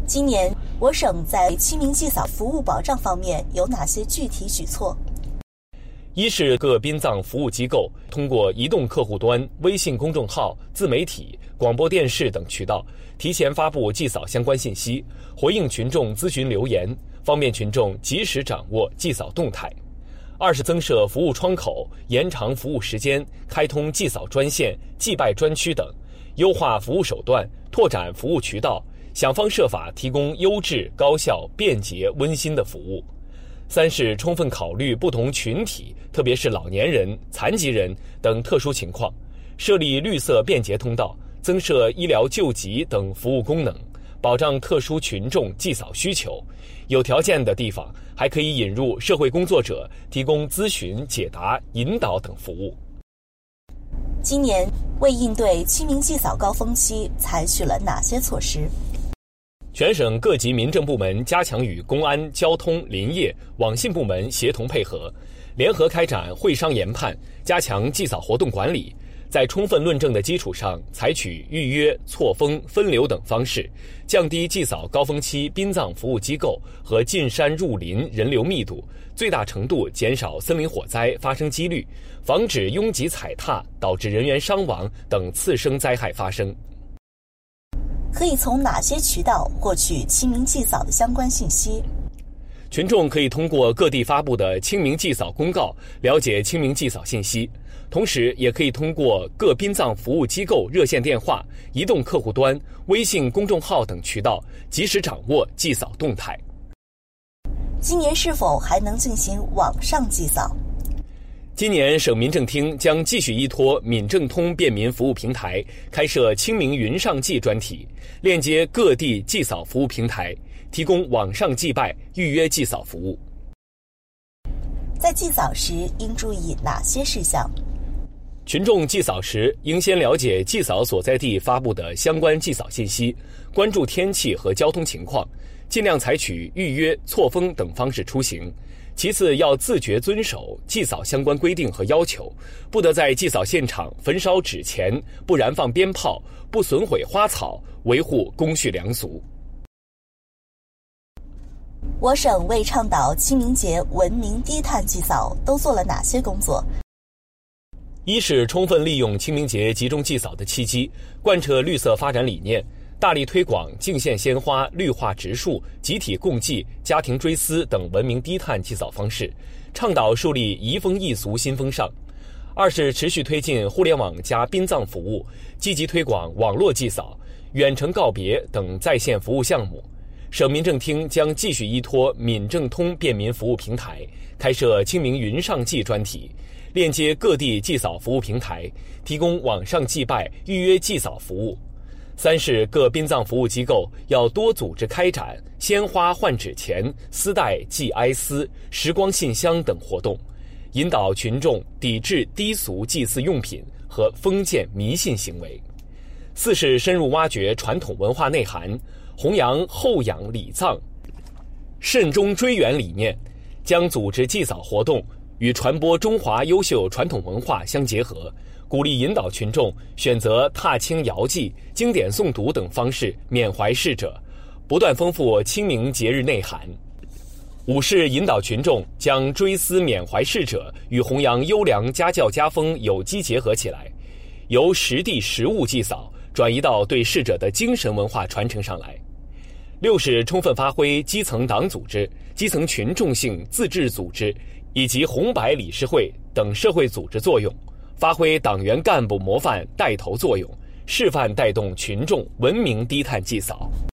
今年我省在清明祭扫服务保障方面有哪些具体举措？ 一是各殡葬服务机构通过移动客户端、微信公众号、自媒体、广播电视等渠道提前发布祭扫相关信息，回应群众咨询留言，方便群众及时掌握祭扫动态。二是增设服务窗口，延长服务时间，开通祭扫专线、祭拜专区等，优化服务手段，拓展服务渠道，想方设法提供优质、高效、便捷、温馨的服务。三是充分考虑不同群体，特别是老年人、残疾人等特殊情况，设立绿色便捷通道，增设医疗救急等服务功能，保障特殊群众祭扫需求。有条件的地方还可以引入社会工作者，提供咨询、解答、引导等服务。 今年为应对清明祭扫高峰期，采取了哪些措施？ 全省各级民政部门加强与公安、交通、林业、网信部门协同配合，联合开展会商研判，加强祭扫活动管理，在充分论证的基础上，采取预约、错峰、分流等方式，降低祭扫高峰期殡葬服务机构和进山入林人流密度，最大程度减少森林火灾发生几率，防止拥挤踩踏导致人员伤亡等次生灾害发生。 可以从哪些渠道获取清明祭扫的相关信息？ 群众可以通过各地发布的清明祭扫公告了解清明祭扫信息，同时也可以通过各殡葬服务机构热线电话、移动客户端、微信公众号等渠道及时掌握祭扫动态。 今年是否还能进行网上祭扫？ 今年省民政厅将继续依托闽政通便民服务平台，开设清明云上祭专题，链接各地祭扫服务平台，提供网上祭拜、预约祭扫服务。 在祭扫时应注意哪些事项？ 群众祭扫时应先了解祭扫所在地发布的相关祭扫信息，关注天气和交通情况，尽量采取预约、错峰等方式出行。其次，要自觉遵守祭扫相关规定和要求，不得在祭扫现场焚烧纸钱，不燃放鞭炮，不损毁花草，维护公序良俗。 我省为倡导清明节文明低碳祭扫都做了哪些工作？ 一是充分利用清明节集中祭扫的契机，贯彻绿色发展理念，大力推广敬献鲜花、绿化植树、集体共祭、家庭追思等文明低碳祭扫方式，倡导树立移风易俗新风尚。二是持续推进互联网加殡葬服务，积极推广网络祭扫、远程告别等在线服务项目。省民政厅将继续依托闽政通便民服务平台，开设清明云上祭专题，链接各地祭扫服务平台，提供网上祭拜、预约祭扫服务。三是各殡葬服务机构要多组织开展鲜花换纸钱、丝带寄哀思、时光信箱等活动，引导群众抵制低俗祭祀用品和封建迷信行为。四是深入挖掘传统文化内涵，弘扬后仰礼葬、慎终追远理念，将组织祭扫活动与传播中华优秀传统文化相结合，鼓励引导群众选择踏青遥祭、经典诵读等方式缅怀逝者，不断丰富清明节日内涵。五是引导群众将追思缅怀逝者与弘扬优良家教家风有机结合起来，由实地实物祭扫转移到对逝者的精神文化传承上来。六是充分发挥基层党组织、基层群众性自治组织以及红白理事会等社会组织作用，发挥党员干部模范带头作用，示范带动群众文明低碳祭扫。